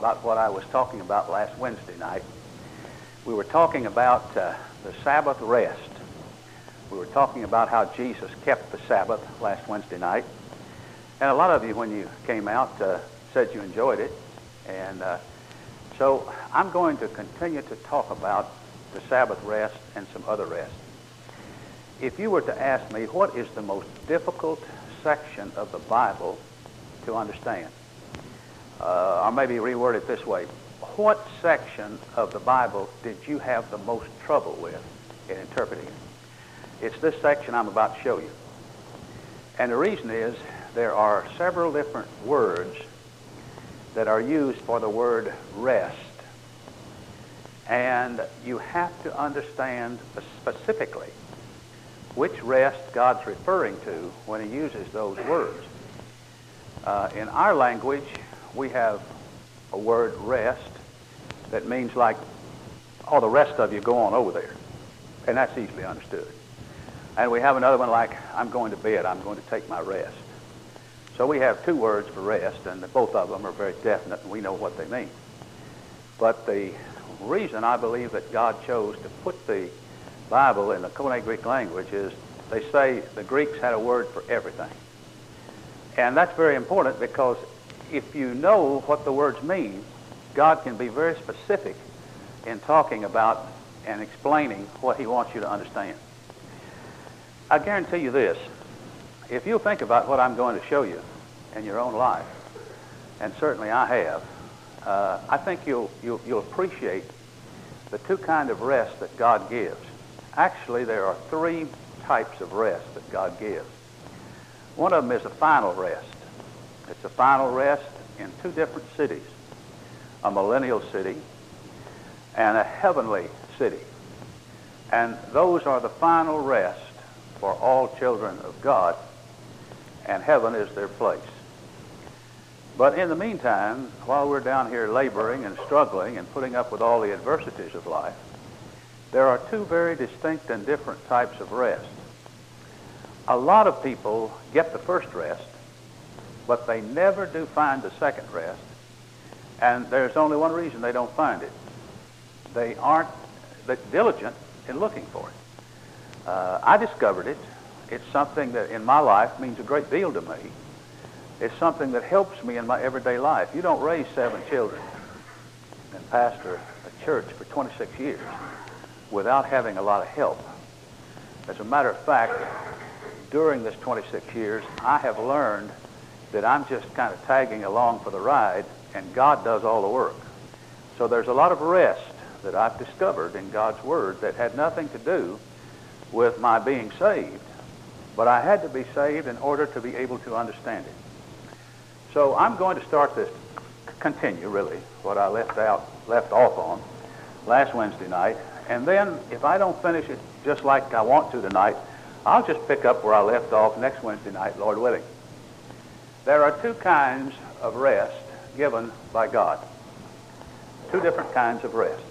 about what I was talking about last Wednesday night. We were talking about the Sabbath rest. We were talking about how Jesus kept the Sabbath last Wednesday night. And a lot of you, when you came out, said you enjoyed it. And so I'm going to continue to talk about the Sabbath rest and some other rest. If you were to ask me, what is the most difficult section of the Bible to understand? Or maybe reword it this way. What section of the Bible did you have the most trouble with in interpreting it? It's this section I'm about to show you. And the reason is there are several different words that are used for the word rest. And you have to understand specifically which rest God's referring to when he uses those words. In our language, we have a word rest that means like, oh, the rest of you go on over there. And that's easily understood. And we have another one like, I'm going to bed, I'm going to take my rest. So we have two words for rest, and both of them are very definite, and we know what they mean. But the reason I believe that God chose to put the Bible in the Koine Greek language is they say the Greeks had a word for everything. And that's very important because if you know what the words mean, God can be very specific in talking about and explaining what he wants you to understand. I guarantee you this, if you think about what I'm going to show you in your own life, and certainly I have, I think you'll appreciate the two kinds of rest that God gives. Actually, there are three types of rest that God gives. One of them is a final rest. It's a final rest in two different cities, a millennial city and a heavenly city. And those are the final rest for all children of God, and heaven is their place. But in the meantime, while we're down here laboring and struggling and putting up with all the adversities of life, there are two very distinct and different types of rest. A lot of people get the first rest, but they never do find the second rest, and there's only one reason they don't find it. They aren't diligent in looking for it. I discovered it. It's something that in my life means a great deal to me. It's something that helps me in my everyday life. You don't raise 7 children and pastor a church for 26 years without having a lot of help. As a matter of fact, during this 26 years, I have learned that I'm just kind of tagging along for the ride, and God does all the work. So there's a lot of rest that I've discovered in God's Word that had nothing to do with my being saved, but I had to be saved in order to be able to understand it. So I'm going to start this, continue really, what I left off on last Wednesday night, and then if I don't finish it just like I want to tonight, I'll just pick up where I left off next Wednesday night, Lord willing. There are two kinds of rest given by God. Two different kinds of rest.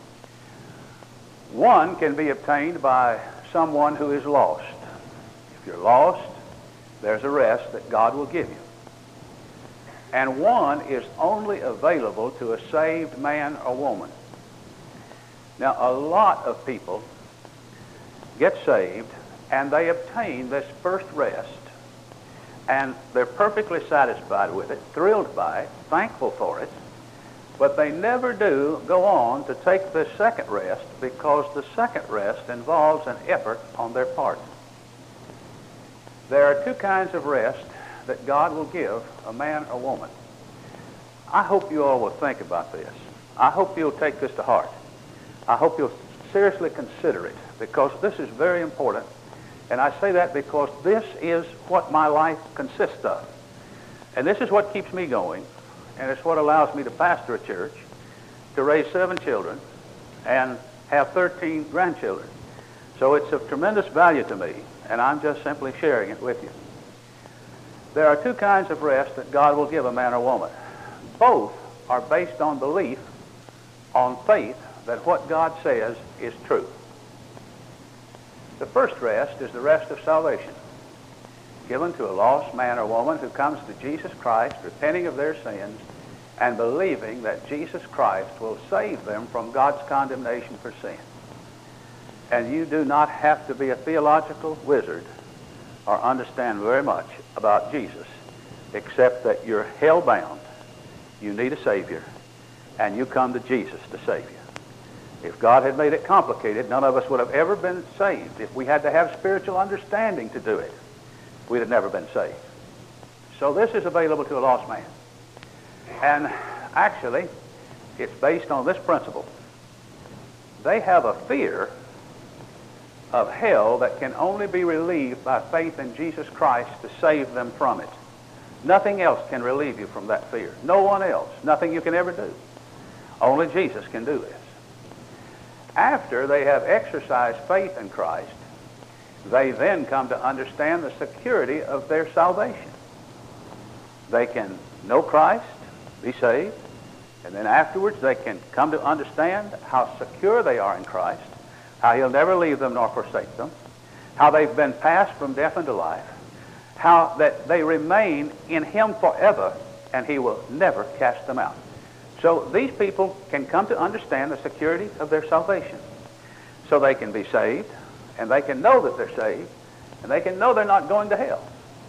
One can be obtained by someone who is lost. If you're lost, there's a rest that God will give you. And one is only available to a saved man or woman. Now, a lot of people get saved and they obtain this first rest, and they're perfectly satisfied with it, thrilled by it, thankful for it, but they never do go on to take the second rest because the second rest involves an effort on their part. There are two kinds of rest that God will give a man or woman. I hope you all will think about this. I hope you'll take this to heart. I hope you'll seriously consider it because this is very important. And I say that because this is what my life consists of. And this is what keeps me going. And it's what allows me to pastor a church, to raise 7 children, and have 13 grandchildren. So it's of tremendous value to me, and I'm just simply sharing it with you. There are two kinds of rest that God will give a man or woman. Both are based on belief, on faith, that what God says is true. The first rest is the rest of salvation, given to a lost man or woman who comes to Jesus Christ, repenting of their sins, and believing that Jesus Christ will save them from God's condemnation for sin. And you do not have to be a theological wizard or understand very much about Jesus, except that you're hell-bound, you need a Savior, and you come to Jesus to save you. If God had made it complicated, none of us would have ever been saved. If we had to have spiritual understanding to do it, we'd have never been saved. So this is available to a lost man. And actually, it's based on this principle. They have a fear of hell that can only be relieved by faith in Jesus Christ to save them from it. Nothing else can relieve you from that fear. No one else. Nothing you can ever do. Only Jesus can do this. After they have exercised faith in Christ, they then come to understand the security of their salvation. They can know Christ, be saved, and then afterwards they can come to understand how secure they are in Christ, how He'll never leave them nor forsake them, how they've been passed from death unto life, how that they remain in Him forever, and He will never cast them out. So these people can come to understand the security of their salvation. So they can be saved, and they can know that they're saved, and they can know they're not going to hell.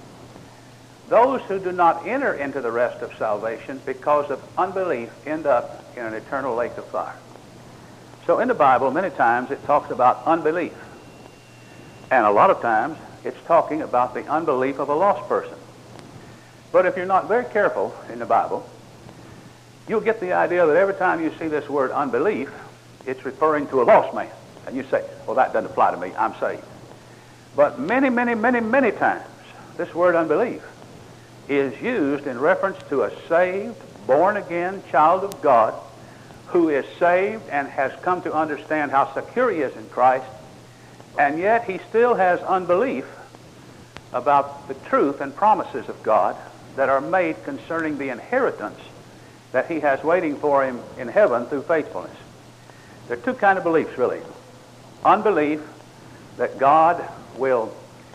Those who do not enter into the rest of salvation because of unbelief end up in an eternal lake of fire. So in the Bible, many times it talks about unbelief. And a lot of times it's talking about the unbelief of a lost person. But if you're not very careful in the Bible, you'll get the idea that every time you see this word unbelief, it's referring to a lost man. And you say, well, that doesn't apply to me. I'm saved. But many, many, many, many times, this word unbelief is used in reference to a saved, born-again child of God who is saved and has come to understand how secure he is in Christ, and yet he still has unbelief about the truth and promises of God that are made concerning the inheritance that he has waiting for him in heaven through faithfulness. There are two kinds of beliefs, really. Unbelief that God will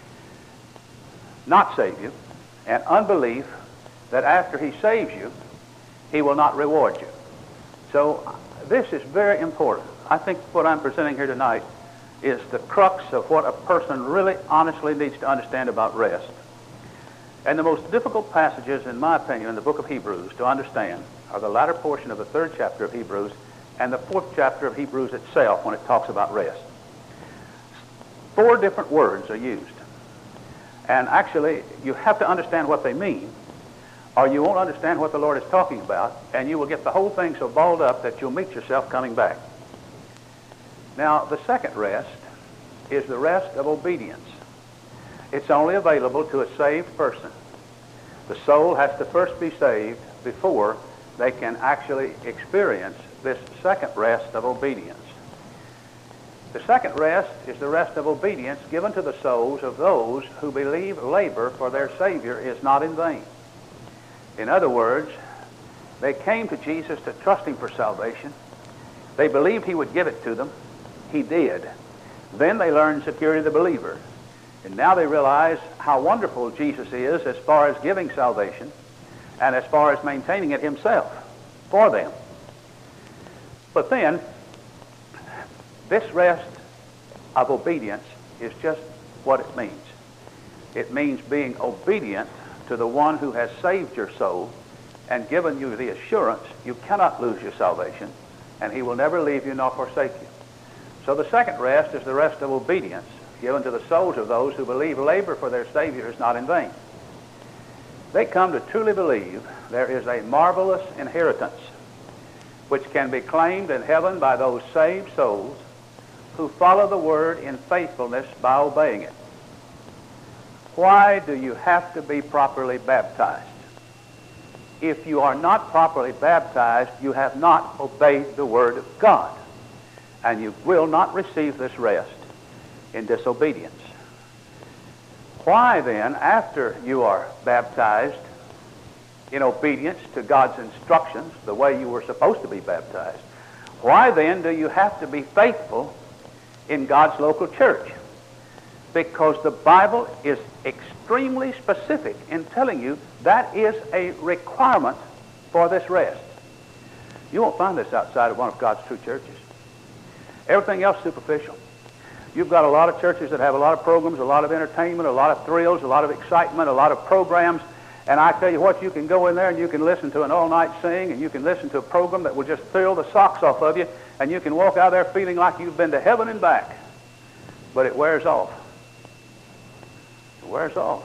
not save you, and unbelief that after he saves you, he will not reward you. So this is very important. I think what I'm presenting here tonight is the crux of what a person really honestly needs to understand about rest. And the most difficult passages, in my opinion, in the book of Hebrews to understand are the latter portion of the 3rd chapter of Hebrews and the 4th chapter of Hebrews itself when it talks about rest. 4 different words are used. And actually, you have to understand what they mean, or you won't understand what the Lord is talking about, and you will get the whole thing so balled up that you'll meet yourself coming back. Now, the second rest is the rest of obedience. It's only available to a saved person. The soul has to first be saved before they can actually experience this second rest of obedience. The second rest is the rest of obedience given to the souls of those who believe labor for their Savior is not in vain. In other words, they came to Jesus to trust Him for salvation. They believed He would give it to them. He did. Then they learned security of the believer. And now they realize how wonderful Jesus is as far as giving salvation and as far as maintaining it Himself for them. But then, this rest of obedience is just what it means. It means being obedient to the one who has saved your soul and given you the assurance you cannot lose your salvation, and He will never leave you nor forsake you. So the second rest is the rest of obedience given to the souls of those who believe labor for their Savior is not in vain. They come to truly believe there is a marvelous inheritance which can be claimed in heaven by those saved souls who follow the Word in faithfulness by obeying it. Why do you have to be properly baptized? If you are not properly baptized, you have not obeyed the Word of God, and you will not receive this rest in disobedience. Why then, after you are baptized in obedience to God's instructions, the way you were supposed to be baptized, why then do you have to be faithful in God's local church? Because the Bible is extremely specific in telling you that is a requirement for this rest. You won't find this outside of one of God's true churches. Everything else is superficial. You've got a lot of churches that have a lot of programs, a lot of entertainment, a lot of thrills, a lot of excitement, a lot of programs. And I tell you what, you can go in there and you can listen to an all-night sing, and you can listen to a program that will just thrill the socks off of you, and you can walk out there feeling like you've been to heaven and back. But it wears off. It wears off.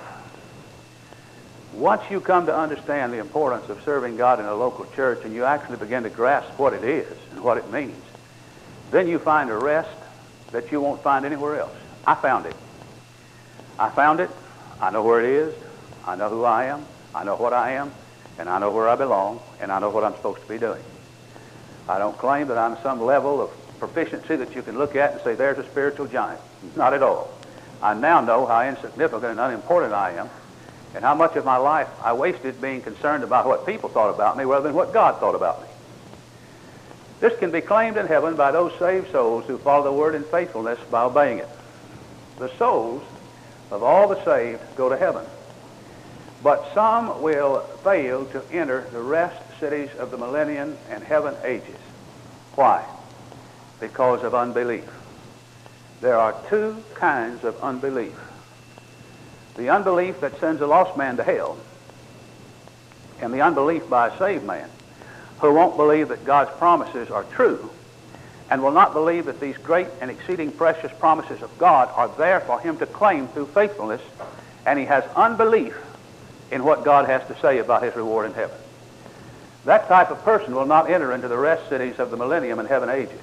Once you come to understand the importance of serving God in a local church, and you actually begin to grasp what it is and what it means, then you find a rest that you won't find anywhere else. I found it. I found it. I know where it is. I know who I am. I know what I am. And I know where I belong. And I know what I'm supposed to be doing. I don't claim that I'm some level of proficiency that you can look at and say, there's a spiritual giant. Not at all. I now know how insignificant and unimportant I am, and how much of my life I wasted being concerned about what people thought about me rather than what God thought about me. This can be claimed in heaven by those saved souls who follow the Word in faithfulness by obeying it. The souls of all the saved go to heaven. But some will fail to enter the rest cities of the millennium and heaven ages. Why? Because of unbelief. There are two kinds of unbelief. The unbelief that sends a lost man to hell, and the unbelief by a saved man who won't believe that God's promises are true and will not believe that these great and exceeding precious promises of God are there for him to claim through faithfulness, and he has unbelief in what God has to say about his reward in heaven. That type of person will not enter into the rest cities of the millennium and heaven ages.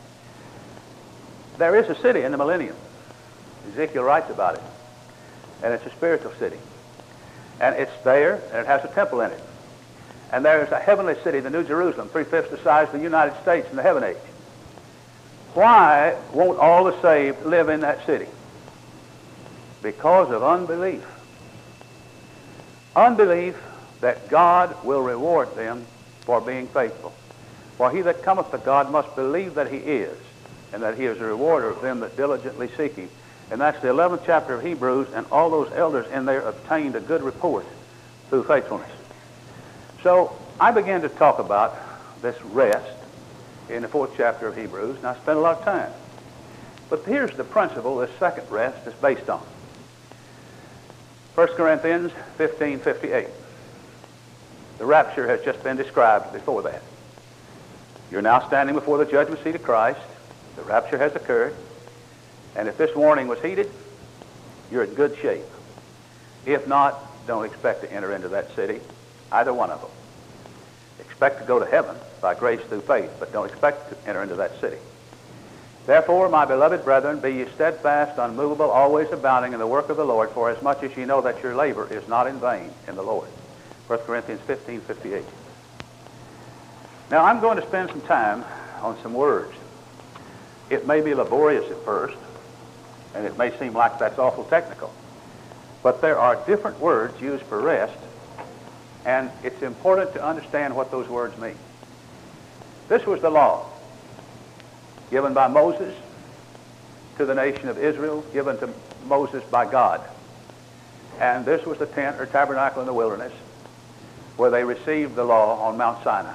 There is a city in the millennium. Ezekiel writes about it. And it's a spiritual city. And it's there, and it has a temple in it. And there is a heavenly city, the New Jerusalem, 3/5 the size of the United States in the heaven age. Why won't all the saved live in that city? Because of unbelief. Unbelief that God will reward them for being faithful. For he that cometh to God must believe that he is, and that he is a rewarder of them that diligently seek him. And that's the 11th chapter of Hebrews, and all those elders in there obtained a good report through faithfulness. So I began to talk about this rest in the 4th chapter of Hebrews, and I spent a lot of time. But here's the principle this second rest is based on. 1 Corinthians 15:58. The rapture has just been described before that. You're now standing before the judgment seat of Christ. The rapture has occurred. And if this warning was heeded, you're in good shape. If not, don't expect to enter into that city, either one of them. Expect to go to heaven by grace through faith, but don't expect to enter into that city. Therefore, my beloved brethren, be ye steadfast, unmovable, always abounding in the work of the Lord, for as much as ye know that your labor is not in vain in the Lord. 1 Corinthians 15:58. Now, I'm going to spend some time on some words. It may be laborious at first, and it may seem like that's awful technical. But there are different words used for rest, and it's important to understand what those words mean. This was the law given by Moses to the nation of Israel, given to Moses by God. And this was the tent or tabernacle in the wilderness where they received the law on Mount Sinai.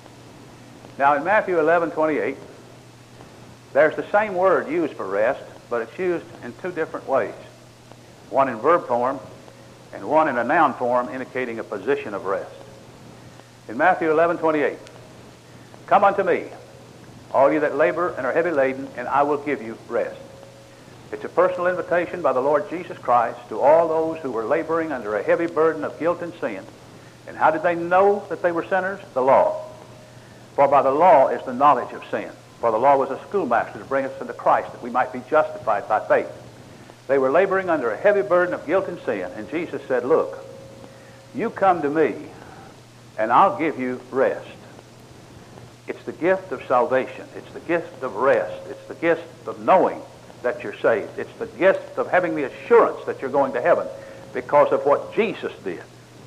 Now in Matthew 11:28, there's the same word used for rest, but it's used in two different ways. One in verb form and one in a noun form indicating a position of rest. In Matthew 11:28, come unto me, all you that labor and are heavy laden, and I will give you rest. It's a personal invitation by the Lord Jesus Christ to all those who were laboring under a heavy burden of guilt and sin. And how did they know that they were sinners? The law. For by the law is the knowledge of sin. For the law was a schoolmaster to bring us unto Christ, that we might be justified by faith. They were laboring under a heavy burden of guilt and sin, and Jesus said, look, you come to me, and I'll give you rest. It's the gift of salvation. It's the gift of rest. It's the gift of knowing that you're saved. It's the gift of having the assurance that you're going to heaven because of what Jesus did.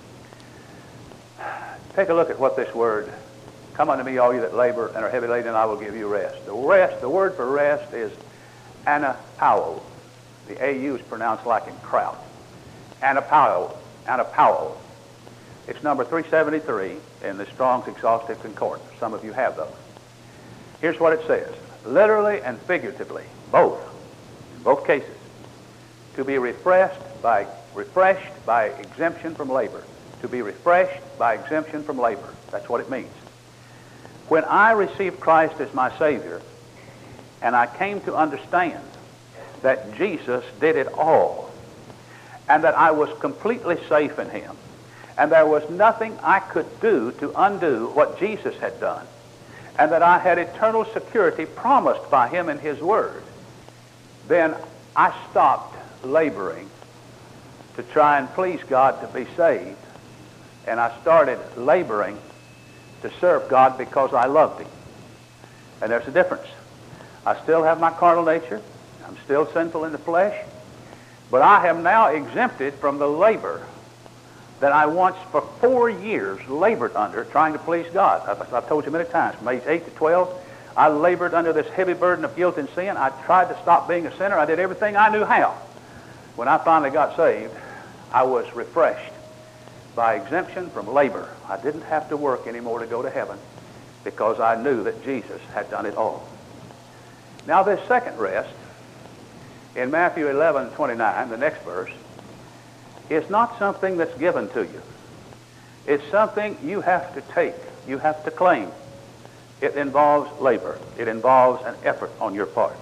Take a look at what this word, come unto me, all you that labor and are heavy laden, and I will give you rest. The word for rest is anapao. The AU is pronounced like in kraut. Anapao. It's number 373 in the Strong's Exhaustive Concordance. Some of you have those. Here's what it says. Literally and figuratively, both, in both cases, to be refreshed by exemption from labor. To be refreshed by exemption from labor. That's what it means. When I received Christ as my Savior, and I came to understand that Jesus did it all, and that I was completely safe in Him, and there was nothing I could do to undo what Jesus had done, and that I had eternal security promised by Him in His Word, then I stopped laboring to try and please God to be saved, and I started laboring to serve God because I loved Him. And there's a difference. I still have my carnal nature. I'm still sinful in the flesh. But I am now exempted from the labor that I once for 4 years labored under trying to please God. I've told you many times, from age 8 to 12, I labored under this heavy burden of guilt and sin. I tried to stop being a sinner. I did everything I knew how. When I finally got saved, I was refreshed by exemption from labor. I didn't have to work anymore to go to heaven because I knew that Jesus had done it all. Now this second rest, in Matthew 11:29, the next verse, is not something that's given to you. It's something you have to take. You have to claim. It involves labor. It involves an effort on your part.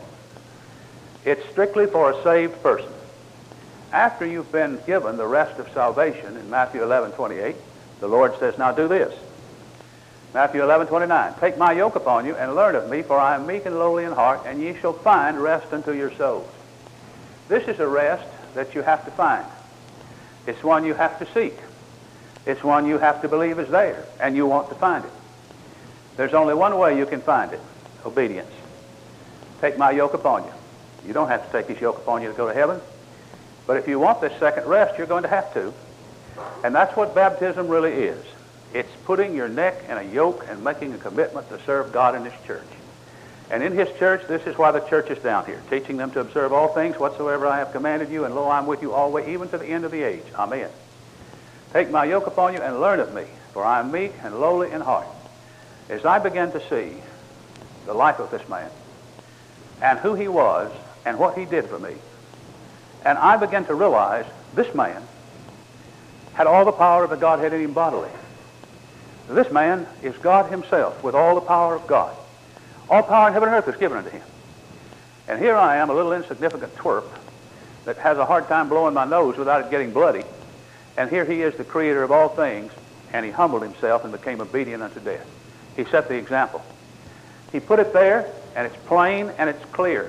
It's strictly for a saved person. After you've been given the rest of salvation in Matthew 11:28, the Lord says, now do this. Matthew 11:29, take my yoke upon you and learn of me, for I am meek and lowly in heart, and ye shall find rest unto your souls. This is a rest that you have to find. It's one you have to seek. It's one you have to believe is there, and you want to find it. There's only one way you can find it, obedience. Take my yoke upon you. You don't have to take His yoke upon you to go to heaven. But if you want this second rest, you're going to have to. And that's what baptism really is. It's putting your neck in a yoke and making a commitment to serve God in His church. And in His church, this is why the church is down here, teaching them to observe all things whatsoever I have commanded you, and lo, I'm with you always, even to the end of the age. Amen. Take my yoke upon you and learn of me, for I am meek and lowly in heart. As I began to see the life of this man, and who he was, and what he did for me, and I began to realize this man had all the power of the Godhead in him bodily. This man is God Himself with all the power of God. All power in heaven and earth is given unto Him. And here I am, a little insignificant twerp that has a hard time blowing my nose without it getting bloody. And here He is, the Creator of all things, and He humbled Himself and became obedient unto death. He set the example. He put it there, and it's plain and it's clear.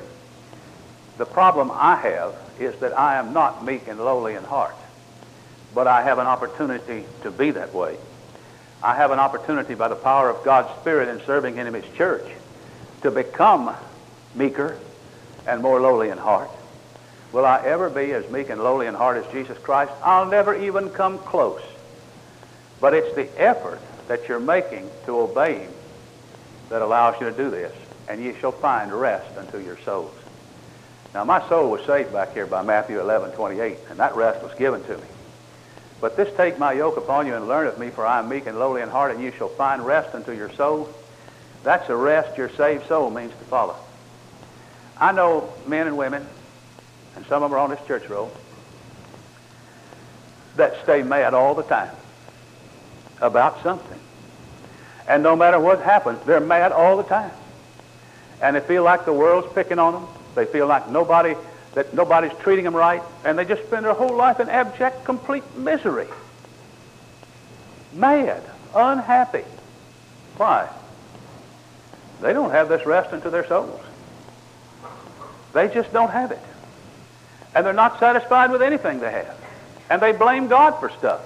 The problem I have is that I am not meek and lowly in heart, but I have an opportunity to be that way. I have an opportunity by the power of God's Spirit in serving in His church to become meeker and more lowly in heart. Will I ever be as meek and lowly in heart as Jesus Christ? I'll never even come close. But it's the effort that you're making to obey Him that allows you to do this. And ye shall find rest unto your souls. Now, my soul was saved back here by Matthew 11:28, and that rest was given to me. But this take my yoke upon you and learn of me, for I am meek and lowly in heart, and you shall find rest unto your soul. That's a rest your saved soul means to follow. I know men and women, and some of them are on this church roll, that stay mad all the time about something. And no matter what happens, they're mad all the time. And they feel like the world's picking on them. They feel like nobody's treating them right, and they just spend their whole life in abject, complete misery. Mad, unhappy. Why? They don't have this rest into their souls. They just don't have it. And they're not satisfied with anything they have. And they blame God for stuff.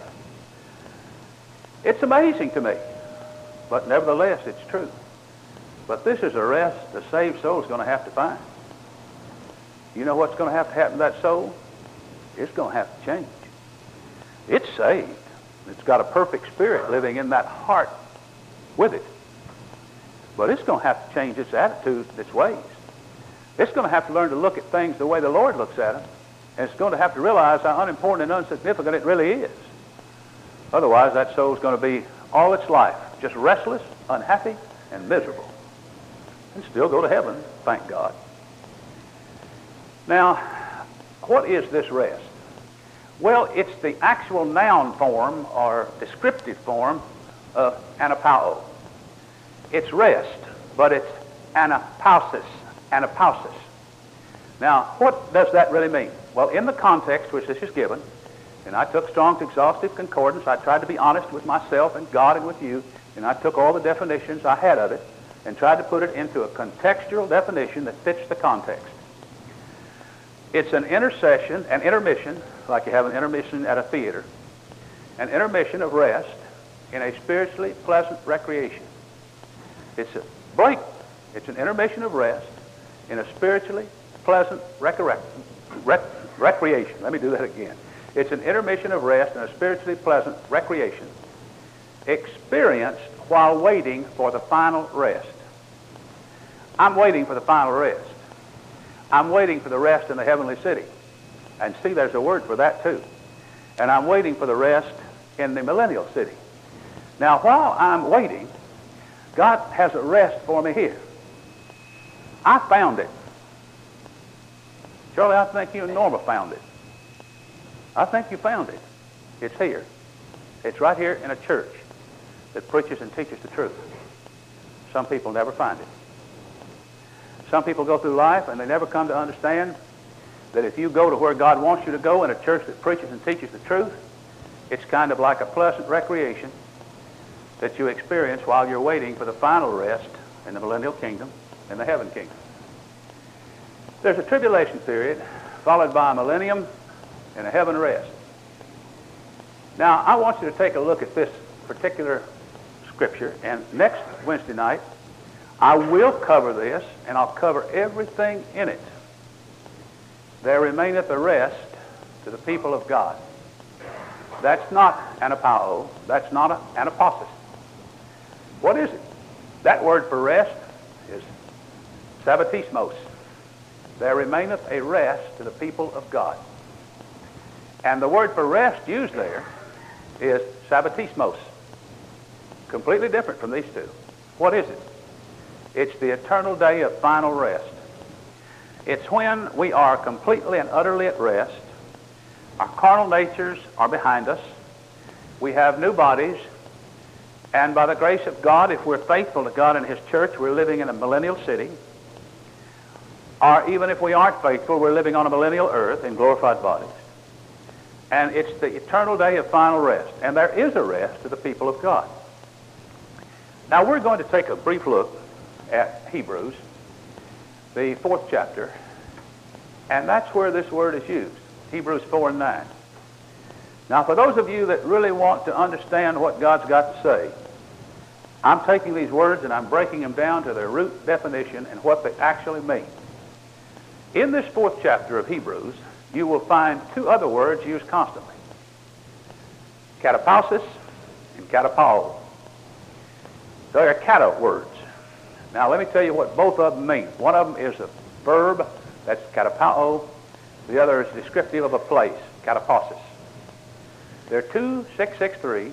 It's amazing to me. But nevertheless, it's true. But this is a rest the saved soul is going to have to find. You know what's going to happen to that soul? It's going to have to change. It's saved. It's got a perfect spirit living in that heart with it. But it's going to have to change its attitude, its ways. It's going to have to learn to look at things the way the Lord looks at them. And it's going to have to realize how unimportant and insignificant it really is. Otherwise, that soul's going to be all its life, just restless, unhappy, and miserable, and still go to heaven, thank God. Now, what is this rest? Well, it's the actual noun form or descriptive form of anapao. It's rest, but it's anapausis. Anapausis. Now, what does that really mean? Well, in the context which this is given, and I took Strong's Exhaustive Concordance, I tried to be honest with myself and God and with you, and I took all the definitions I had of it and tried to put it into a contextual definition that fits the context. It's an intermission, like you have an intermission at a theater, an intermission of rest in a spiritually pleasant recreation. It's a break. It's an intermission of rest in a spiritually pleasant recreation. Let me do that again. It's an intermission of rest in a spiritually pleasant recreation experienced while waiting for the final rest. I'm waiting for the final rest. I'm waiting for the rest in the heavenly city. And see, there's a word for that too. And I'm waiting for the rest in the millennial city. Now, while I'm waiting, God has a rest for me here. I found it. Charlie, I think you and Norma found it. I think you found it. It's here. It's right here in a church that preaches and teaches the truth. Some people never find it. Some people go through life and they never come to understand that if you go to where God wants you to go in a church that preaches and teaches the truth, it's kind of like a pleasant recreation that you experience while you're waiting for the final rest in the millennial kingdom, in the heaven kingdom. There's a tribulation period followed by a millennium and a heaven rest. Now, I want you to take a look at this particular scripture, and next Wednesday night, I will cover this, and I'll cover everything in it. There remaineth a rest to the people of God. That's not anapao. That's not anapausis. What is it? That word for rest is sabbatismos. There remaineth a rest to the people of God. And the word for rest used there is sabbatismos. Completely different from these two. What is it? It's the eternal day of final rest. It's when we are completely and utterly at rest. Our carnal natures are behind us. We have new bodies. And by the grace of God, if we're faithful to God and His church, we're living in a millennial city. Or even if we aren't faithful, we're living on a millennial earth in glorified bodies. And it's the eternal day of final rest. And there is a rest to the people of God. Now we're going to take a brief look at Hebrews, the 4th chapter, and that's where this word is used, Hebrews 4 and 9. Now for those of you that really want to understand what God's got to say, I'm taking these words and I'm breaking them down to their root definition and what they actually mean. In this 4th chapter of Hebrews, you will find two other words used constantly, katapausis and katapao. They are kata words. Now let me tell you what both of them mean. One of them is a verb, that's katapao. The other is descriptive of a place, katapausis. They're 2663,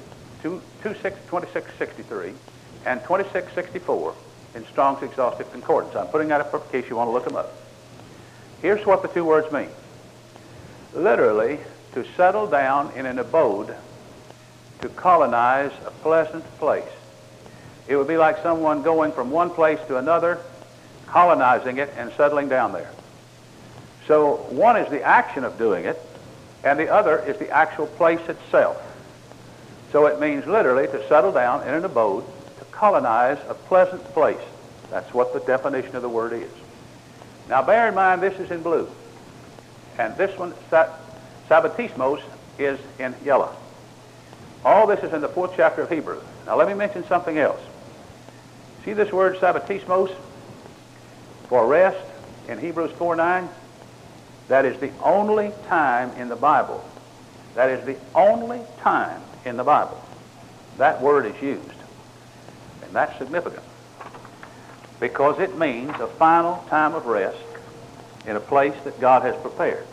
2663, and 2664 in Strong's Exhaustive Concordance. I'm putting that up in case you want to look them up. Here's what the two words mean. Literally, to settle down in an abode, to colonize a pleasant place. It would be like someone going from one place to another, colonizing it and settling down there. So one is the action of doing it, and the other is the actual place itself. So it means literally to settle down in an abode, to colonize a pleasant place. That's what the definition of the word is. Now bear in mind this is in blue, and this one, sabbatismos, is in yellow. All this is in the 4th chapter of Hebrews. Now let me mention something else. See this word sabbatismos for rest in Hebrews 4:9? That is the only time in the Bible. That is the only time in the Bible that word is used. And that's significant because it means a final time of rest in a place that God has prepared.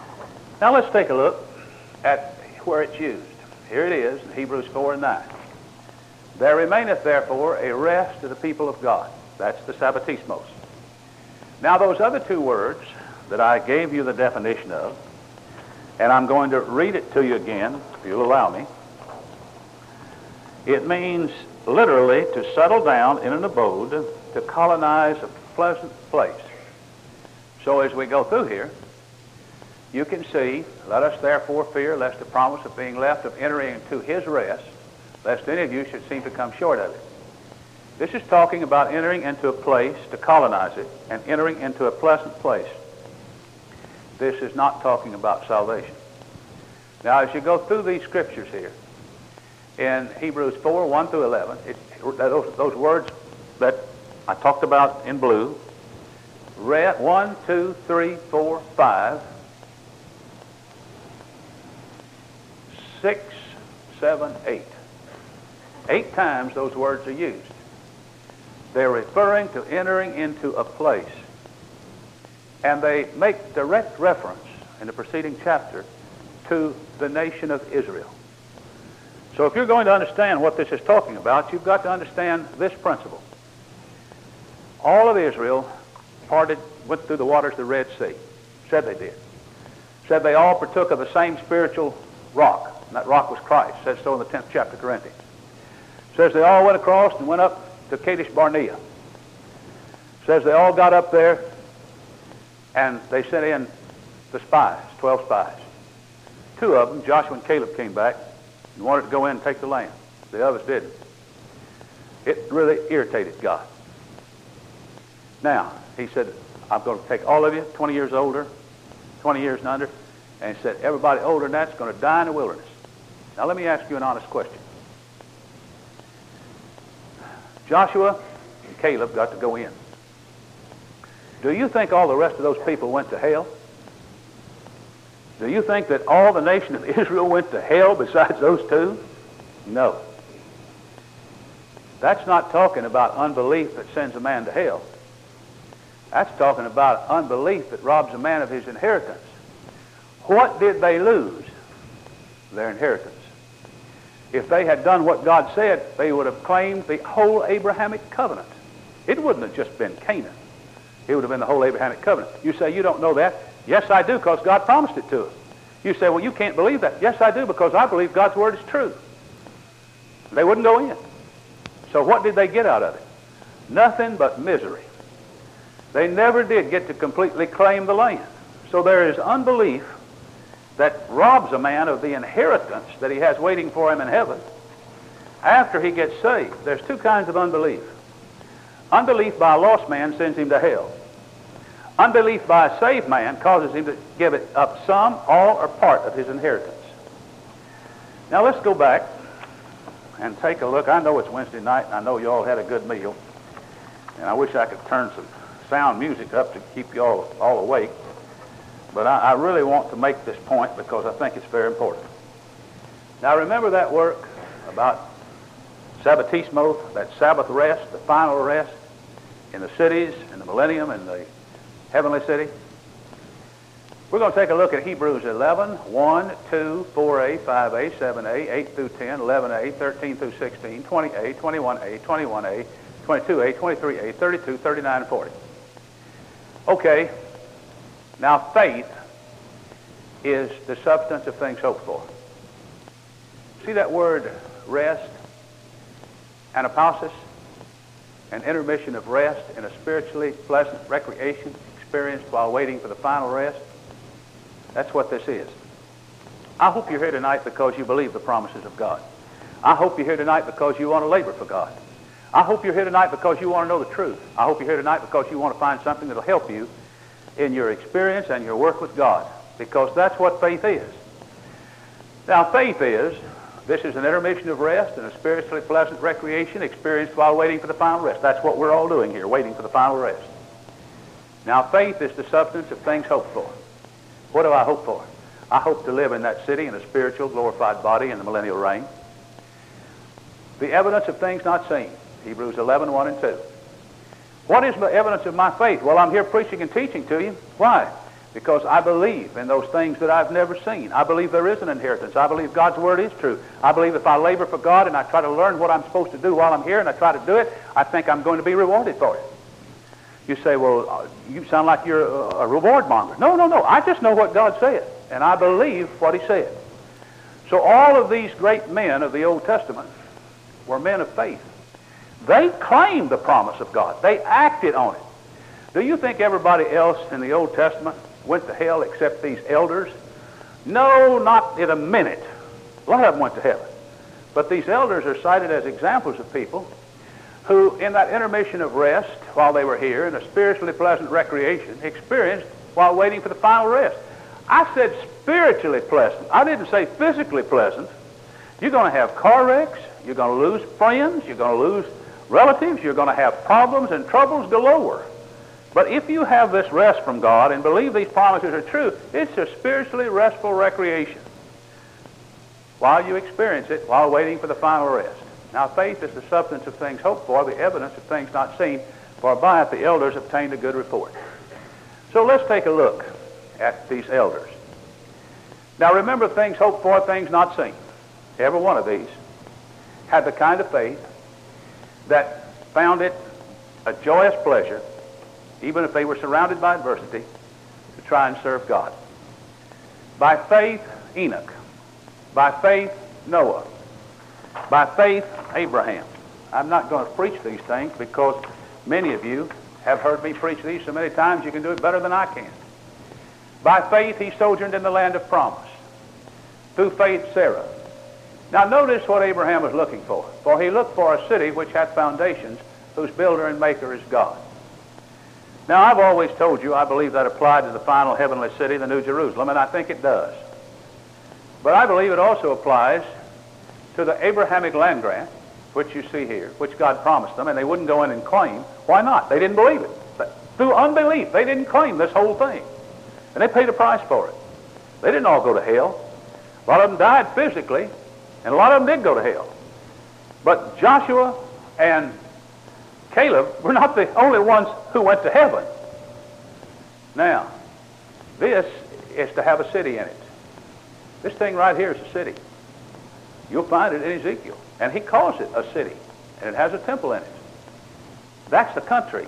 Now let's take a look at where it's used. Here it is in Hebrews 4 and 9. There remaineth therefore a rest to the people of God. That's the Sabbatismos. Now those other two words that I gave you the definition of, and I'm going to read it to you again, if you'll allow me. It means literally to settle down in an abode, to colonize a pleasant place. So as we go through here, you can see, let us therefore fear lest the promise of being left of entering into his rest, lest any of you should seem to come short of it. This is talking about entering into a place to colonize it and entering into a pleasant place. This is not talking about salvation. Now, as you go through these scriptures here, in Hebrews 4, 1 through 11, those words that I talked about in blue, 1, 2, 3, 4, 5, 6, 7, 8. 8 times those words are used. They're referring to entering into a place. And they make direct reference in the preceding chapter to the nation of Israel. So if you're going to understand what this is talking about, you've got to understand this principle. All of Israel went through the waters of the Red Sea. Said they did. Said they all partook of the same spiritual rock. And that rock was Christ. Says so in the 10th chapter of Corinthians. Says they all went across and went up to Kadesh Barnea. Says they all got up there and they sent in the spies, 12 spies. 2 of them, Joshua and Caleb, came back and wanted to go in and take the land. The others didn't. It really irritated God. Now, he said, I'm going to take all of you, 20 years older, 20 years and under, and he said, everybody older than that's going to die in the wilderness. Now, let me ask you an honest question. Joshua and Caleb got to go in. Do you think all the rest of those people went to hell? Do you think that all the nation of Israel went to hell besides those 2? No. That's not talking about unbelief that sends a man to hell. That's talking about unbelief that robs a man of his inheritance. What did they lose? Their inheritance. If they had done what God said, they would have claimed the whole Abrahamic covenant. It wouldn't have just been Canaan. It would have been the whole Abrahamic covenant. You say, you don't know that. Yes, I do, because God promised it to us. You say, well, you can't believe that. Yes, I do, because I believe God's word is true. They wouldn't go in. So what did they get out of it? Nothing but misery. They never did get to completely claim the land. So there is unbelief that robs a man of the inheritance that he has waiting for him in heaven after he gets saved. There's 2 kinds of unbelief. Unbelief by a lost man sends him to hell. Unbelief by a saved man causes him to give it up some, all, or part of his inheritance. Now let's go back and take a look. I know it's Wednesday night, and I know you all had a good meal, and I wish I could turn some sound music up to keep you all awake. But I really want to make this point because I think it's very important. Now remember that work about Sabbatismo, that Sabbath rest, the final rest in the cities, in the millennium, in the heavenly city? We're going to take a look at Hebrews 11, 1, 2, 4a, 5a, 7a, 8 through 10, 11a, 13 through 16, 20a, 21a, 21a, 22a, 23a, 32, 39, and 40. Okay, now faith is the substance of things hoped for. See that word rest? Anapausis, an intermission of rest in a spiritually pleasant recreation experienced while waiting for the final rest. That's what this is. I hope you're here tonight because you believe the promises of God. I hope you're here tonight because you want to labor for God. I hope you're here tonight because you want to know the truth. I hope you're here tonight because you want to find something that will help you in your experience and your work with God, because that's what faith is. Now, faith is, this is an intermission of rest and a spiritually pleasant recreation experienced while waiting for the final rest. That's what we're all doing here, waiting for the final rest. Now, faith is the substance of things hoped for. What do I hope for? I hope to live in that city in a spiritual, glorified body in the millennial reign. The evidence of things not seen, Hebrews 11, 1 and 2. What is the evidence of my faith? Well, I'm here preaching and teaching to you. Why? because I believe in those things that I've never seen. I believe there is an inheritance. I believe God's Word is true. I believe if I labor for God and I try to learn what I'm supposed to do while I'm here and I try to do it, I think I'm going to be rewarded for it. You say, well, you sound like you're a reward monger. No, no, no. I just know what God said, and I believe what He said. So all of these great men of the Old Testament were men of faith. They claimed the promise of God. They acted on it. Do you think everybody else in the Old Testament went to hell except these elders? No, not in a minute. A lot of them went to heaven. But these elders are cited as examples of people who, in that intermission of rest while they were here, in a spiritually pleasant recreation, experienced while waiting for the final rest. I said spiritually pleasant. I didn't say physically pleasant. You're going to have car wrecks. You're going to lose friends. You're going to lose relatives. You're going to have problems and troubles galore. But if you have this rest from God and believe these promises are true, it's a spiritually restful recreation while you experience it, while waiting for the final rest. Now, faith is the substance of things hoped for, the evidence of things not seen, for by it the elders obtained a good report. So let's take a look at these elders. Now, remember, things hoped for, things not seen. Every one of these had the kind of faith that found it a joyous pleasure, even if they were surrounded by adversity, to try and serve God. By faith, Enoch. By faith, Noah. By faith, Abraham. I'm not going to preach these things because many of you have heard me preach these so many times you can do it better than I can. By faith, he sojourned in the land of promise. Through faith, Sarah. Now notice what Abraham was looking for. For he looked for a city which hath foundations, whose builder and maker is God. Now, I've always told you I believe that applied to the final heavenly city, the New Jerusalem, and I think it does. But I believe it also applies to the Abrahamic land grant, which you see here, which God promised them, and they wouldn't go in and claim. Why not? They didn't believe it. But through unbelief, they didn't claim this whole thing. And they paid a price for it. They didn't all go to hell. A lot of them died physically, and a lot of them did go to hell. But Joshua and Caleb were not the only ones who went to heaven. Now, this is to have a city in it. This thing right here is a city. You'll find it in Ezekiel. And he calls it a city. And it has a temple in it. That's the country.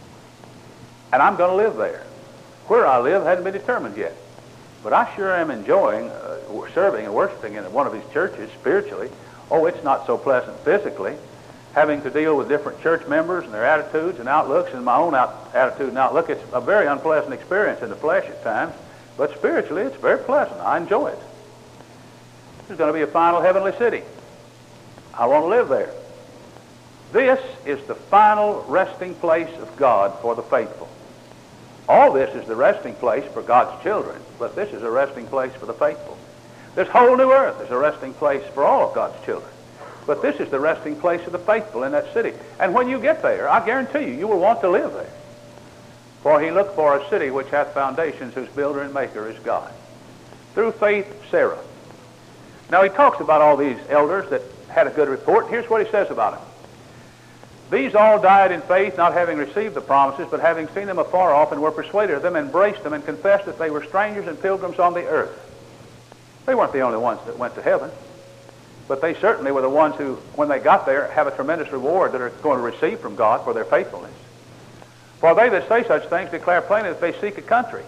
And I'm going to live there. Where I live hasn't been determined yet. But I sure am enjoying serving and worshiping in one of these churches spiritually. Oh, it's not so pleasant physically, having to deal with different church members and their attitudes and outlooks, and my own attitude and outlook. It's a very unpleasant experience in the flesh at times, but spiritually it's very pleasant. I enjoy it. There's going to be a final heavenly city. I want to live there. This is the final resting place of God for the faithful. All this is the resting place for God's children, but this is a resting place for the faithful. This whole new earth is a resting place for all of God's children. But this is the resting place of the faithful in that city. And when you get there, I guarantee you, you will want to live there. For he looked for a city which hath foundations, whose builder and maker is God. Through faith, Sarah. Now he talks about all these elders that had a good report. Here's what he says about them. These all died in faith, not having received the promises, but having seen them afar off, and were persuaded of them, embraced them, and confessed that they were strangers and pilgrims on the earth. They weren't the only ones that went to heaven. But they certainly were the ones who, when they got there, have a tremendous reward that are going to receive from God for their faithfulness. For they that say such things declare plainly that they seek a country.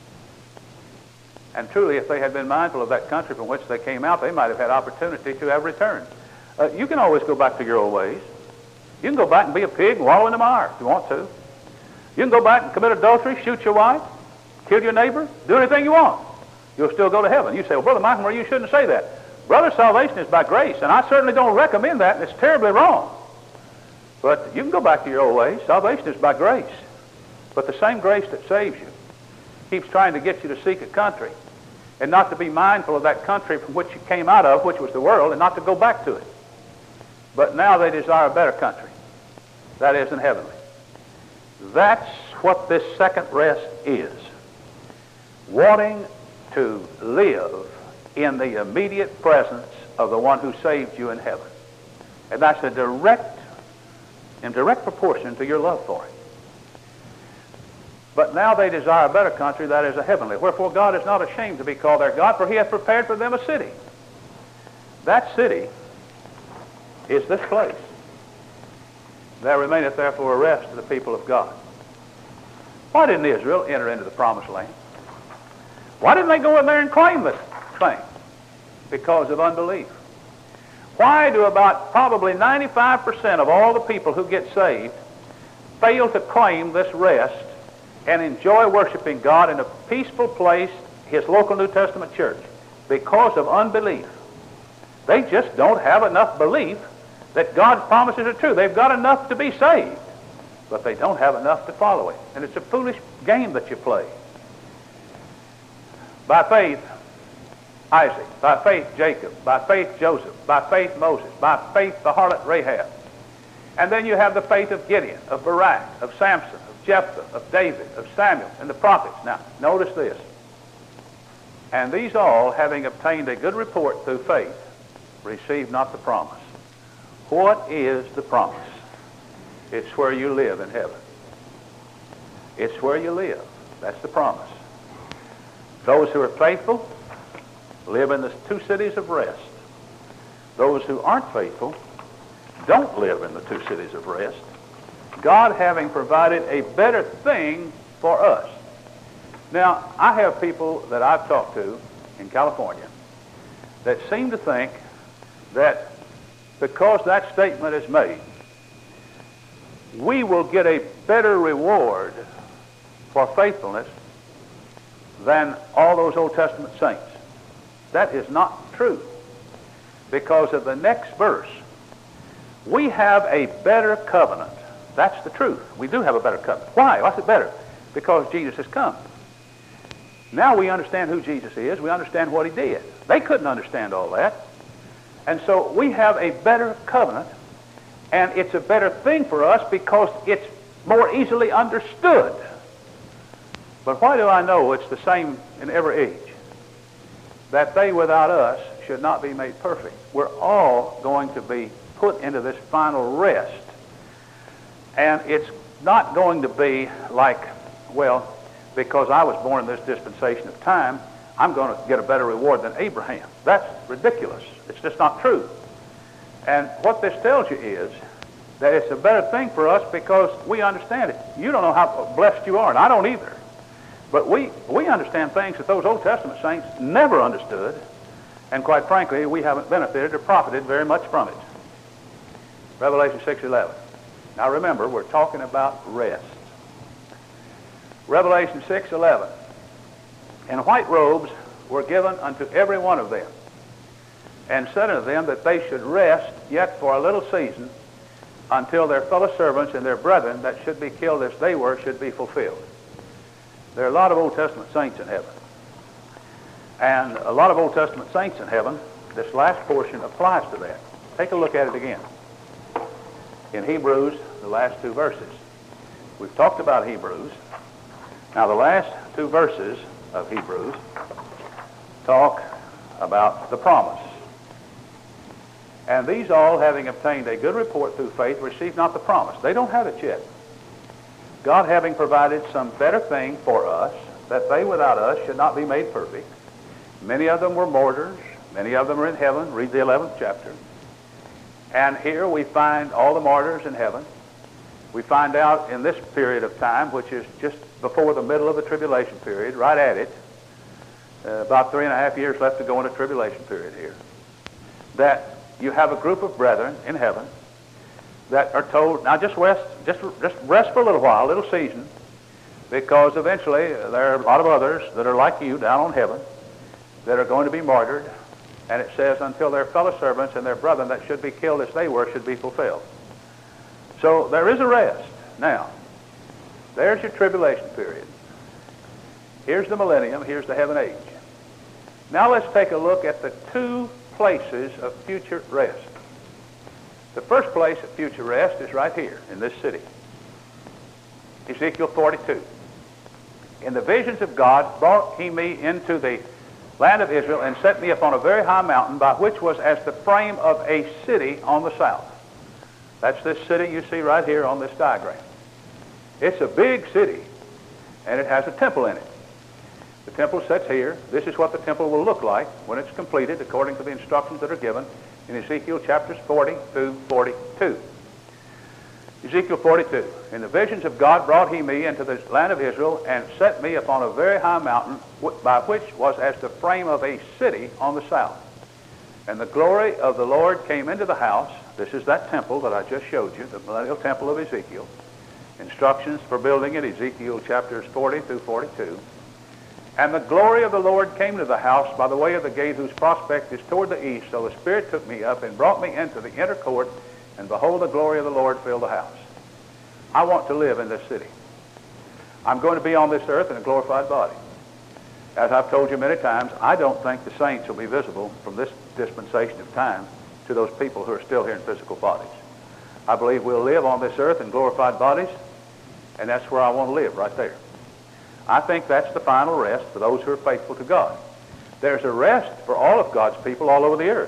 And truly, if they had been mindful of that country from which they came out, they might have had opportunity to have returned. You can always go back to your old ways. You can go back and be a pig and wallow in the mire if you want to. You can go back and commit adultery, shoot your wife, kill your neighbor, do anything you want. You'll still go to heaven. You say, well, Brother Michael, you shouldn't say that. Brother, salvation is by grace, and I certainly don't recommend that, and it's terribly wrong. But you can go back to your old ways. Salvation is by grace. But the same grace that saves you keeps trying to get you to seek a country and not to be mindful of that country from which you came out of, which was the world, and not to go back to it. But now they desire a better country. That is in heavenly. That's what this second rest is. Wanting to live in the immediate presence of the one who saved you in heaven. And that's in direct proportion to your love for him. But now they desire a better country, that is a heavenly. Wherefore God is not ashamed to be called their God, for he hath prepared for them a city. That city is this place. There remaineth therefore a rest to the people of God. Why didn't Israel enter into the promised land? Why didn't they go in there and claim this thing? Because of unbelief. Why do about probably 95% of all the people who get saved fail to claim this rest and enjoy worshiping God in a peaceful place, his local New Testament church? Because of unbelief. They just don't have enough belief that God's promises are true. They've got enough to be saved, but they don't have enough to follow it. And it's a foolish game that you play. By faith, Isaac. By faith, Jacob. By faith, Joseph. By faith, Moses. By faith, the harlot Rahab. And then you have the faith of Gideon, of Barak, of Samson, of Jephthah, of David, of Samuel, and the prophets. Now, notice this. And these all, having obtained a good report through faith, received not the promise. What is the promise? It's where you live in heaven. It's where you live. That's the promise. Those who are faithful live in the two cities of rest. Those who aren't faithful don't live in the two cities of rest. God having provided a better thing for us. Now, I have people that I've talked to in California that seem to think that because that statement is made, we will get a better reward for faithfulness than all those Old Testament saints. That is not true, because of the next verse. We have a better covenant. That's the truth. We do have a better covenant. Why? What's it better? Because Jesus has come. Now we understand who Jesus is. We understand what he did. They couldn't understand all that. And so we have a better covenant, and it's a better thing for us because it's more easily understood. But why do I know it's the same in every age? That they without us should not be made perfect. We're all going to be put into this final rest. And it's not going to be like, well, because I was born in this dispensation of time, I'm going to get a better reward than Abraham. That's ridiculous. It's just not true. And what this tells you is that it's a better thing for us because we understand it. You don't know how blessed you are, and I don't either. But we understand things that those Old Testament saints never understood, and quite frankly, we haven't benefited or profited very much from it. Revelation 6:11. Now remember, we're talking about rest. Revelation 6:11. And white robes were given unto every one of them, and said unto them that they should rest yet for a little season, until their fellow servants and their brethren that should be killed as they were should be fulfilled. There are a lot of Old Testament saints in heaven. And a lot of Old Testament saints in heaven, this last portion applies to that. Take a look at it again. In Hebrews, the last two verses. We've talked about Hebrews. Now the last two verses of Hebrews talk about the promise. And these all, having obtained a good report through faith, received not the promise. They don't have it yet. God having provided some better thing for us, that they without us should not be made perfect. Many of them were martyrs. Many of them are in heaven. Read the 11th chapter. And here we find all the martyrs in heaven. We find out in this period of time, which is just before the middle of the tribulation period, right at it, about 3.5 years left to go in the tribulation period here, that you have a group of brethren in heaven that are told, now just rest for a little while, a little season, because eventually there are a lot of others that are like you down on heaven that are going to be martyred, and it says, until their fellow servants and their brethren that should be killed as they were should be fulfilled. So there is a rest. Now, there's your tribulation period. Here's the millennium, here's the heaven age. Now let's take a look at the two places of future rest. The first place of future rest is right here in this city. Ezekiel 42. In the visions of God brought he me into the land of Israel and set me upon a very high mountain, by which was as the frame of a city on the south. That's this city you see right here on this diagram. It's a big city. and it has a temple in it. The temple sits here. This is what the temple will look like when it's completed according to the instructions that are given in Ezekiel chapters 40 through 42. Ezekiel 42. In the visions of God brought he me into the land of Israel, and set me upon a very high mountain, by which was as the frame of a city on the south. And the glory of the Lord came into the house. This is that temple that I just showed you, the millennial temple of Ezekiel. Instructions for building it, Ezekiel chapters 40 through 42. And the glory of the Lord came to the house by the way of the gate whose prospect is toward the east. So the Spirit took me up and brought me into the inner court, and behold, the glory of the Lord filled the house. I want to live in this city. I'm going to be on this earth in a glorified body. As I've told you many times, I don't think the saints will be visible from this dispensation of time to those people who are still here in physical bodies. I believe we'll live on this earth in glorified bodies, and that's where I want to live, right there. I think that's the final rest for those who are faithful to God. There's a rest for all of God's people all over the earth.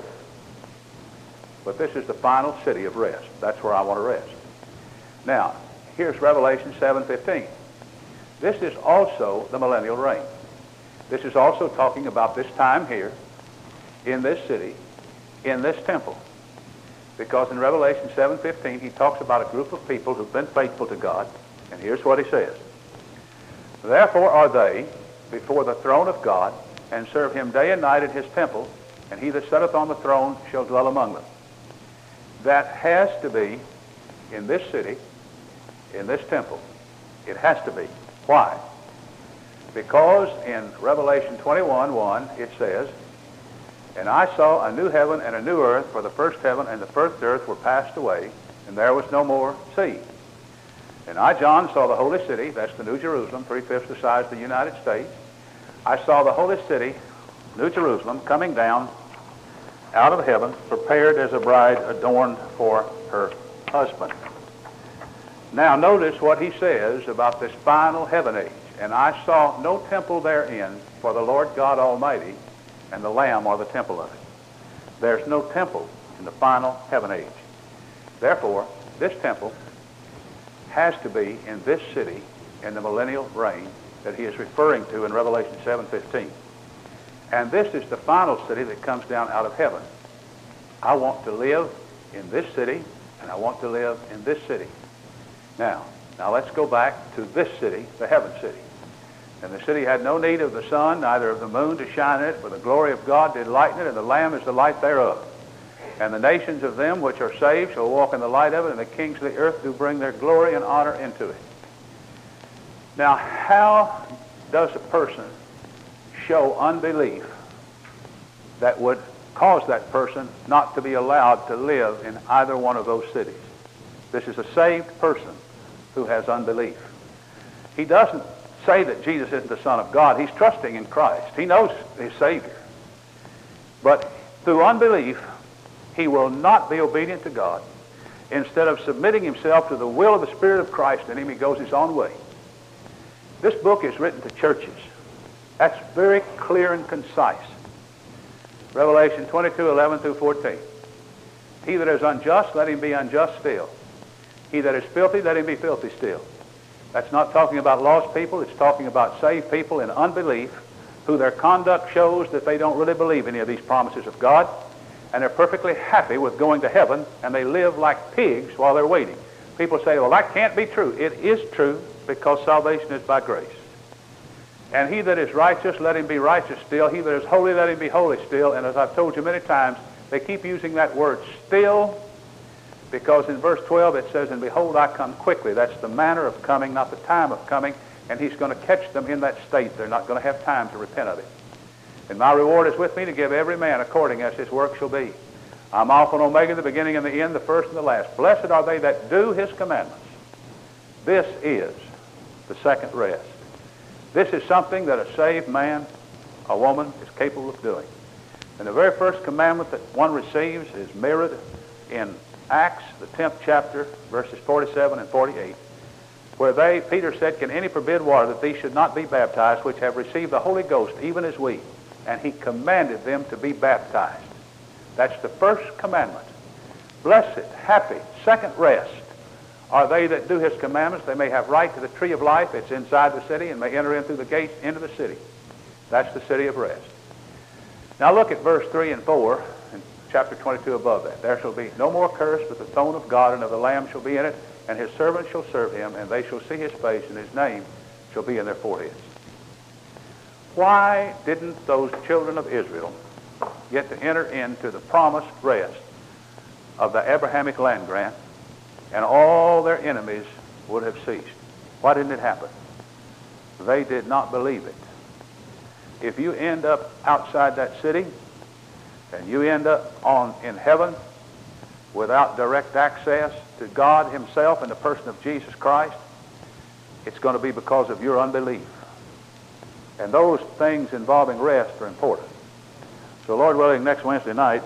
But this is the final city of rest. That's where I want to rest. Now, here's Revelation 7:15. This is also the millennial reign. This is also talking about this time here, in this city, in this temple. Because in Revelation 7:15, he talks about a group of people who've been faithful to God. And here's what he says. Therefore are they before the throne of God, and serve him day and night in his temple, and he that sitteth on the throne shall dwell among them. That has to be in this city, in this temple. It has to be. Why? Because in Revelation 21:1 it says, And I saw a new heaven and a new earth, for the first heaven and the first earth were passed away, and there was no more sea. And I, John, saw the holy city, that's the New Jerusalem, 3/5 the size of the United States. I saw the holy city, New Jerusalem, coming down out of heaven, prepared as a bride adorned for her husband. Now notice what he says about this final heaven age. And I saw no temple therein, for the Lord God Almighty and the Lamb are the temple of it. There's no temple in the final heaven age. Therefore, this temple has to be in this city in the millennial reign that he is referring to in Revelation 7:15. And this is the final city that comes down out of heaven. I want to live in this city, and I want to live in this city. Now let's go back to this city, the heaven city. And the city had no need of the sun, neither of the moon to shine in it, for the glory of God did lighten it, and the Lamb is the light thereof. And the nations of them which are saved shall walk in the light of it, and the kings of the earth do bring their glory and honor into it. Now, how does a person show unbelief that would cause that person not to be allowed to live in either one of those cities? This is a saved person who has unbelief. He doesn't say that Jesus isn't the Son of God. He's trusting in Christ. He knows his Savior. But through unbelief, he will not be obedient to God. Instead of submitting himself to the will of the Spirit of Christ in him, he goes his own way. This book is written to churches. That's very clear and concise. Revelation 22:11 through 14. He that is unjust, let him be unjust still. He that is filthy, let him be filthy still. That's not talking about lost people. It's talking about saved people in unbelief who their conduct shows that they don't really believe any of these promises of God, and they're perfectly happy with going to heaven, and they live like pigs while they're waiting. People say, well, that can't be true. It is true, because salvation is by grace. And he that is righteous, let him be righteous still. He that is holy, let him be holy still. And as I've told you many times, they keep using that word still, because in verse 12 it says, and behold, I come quickly. That's the manner of coming, not the time of coming. And he's going to catch them in that state. They're not going to have time to repent of it. And my reward is with me to give every man according as his work shall be. I'm Alpha and Omega, the beginning and the end, the first and the last. Blessed are they that do his commandments. This is the second rest. This is something that a saved man, a woman, is capable of doing. And the very first commandment that one receives is mirrored in Acts, the 10th chapter, verses 47 and 48, where Peter said, can any forbid water that these should not be baptized, which have received the Holy Ghost, even as we? And he commanded them to be baptized. That's the first commandment. Blessed, happy, second rest are they that do his commandments. They may have right to the tree of life. It's inside the city and may enter in through the gates into the city. That's the city of rest. Now look at verse 3 and 4 in chapter 22 above that. There shall be no more curse, but the throne of God and of the Lamb shall be in it, and his servants shall serve him, and they shall see his face, and his name shall be in their foreheads. Why didn't those children of Israel get to enter into the promised rest of the Abrahamic land grant, and all their enemies would have ceased? Why didn't it happen? They did not believe it. If you end up outside that city, and you end up in heaven without direct access to God himself in the person of Jesus Christ, it's going to be because of your unbelief. And those things involving rest are important. So Lord willing, next Wednesday night,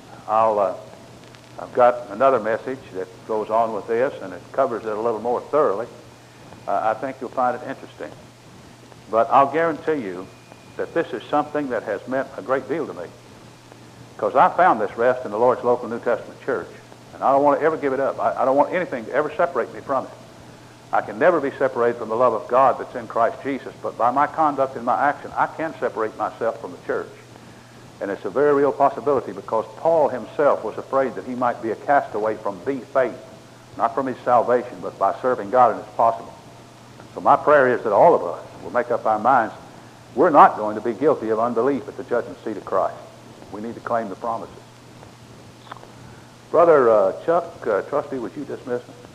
I've got another message that goes on with this, and it covers it a little more thoroughly. I think you'll find it interesting. But I'll guarantee you that this is something that has meant a great deal to me, because I found this rest in the Lord's local New Testament church, and I don't want to ever give it up. I don't want anything to ever separate me from it. I can never be separated from the love of God that's in Christ Jesus, but by my conduct and my action, I can separate myself from the church. And it's a very real possibility, because Paul himself was afraid that he might be a castaway from the faith, not from his salvation, but by serving God, and it's possible. So my prayer is that all of us will make up our minds we're not going to be guilty of unbelief at the judgment seat of Christ. We need to claim the promises. Brother Chuck, trustee, would you dismiss us?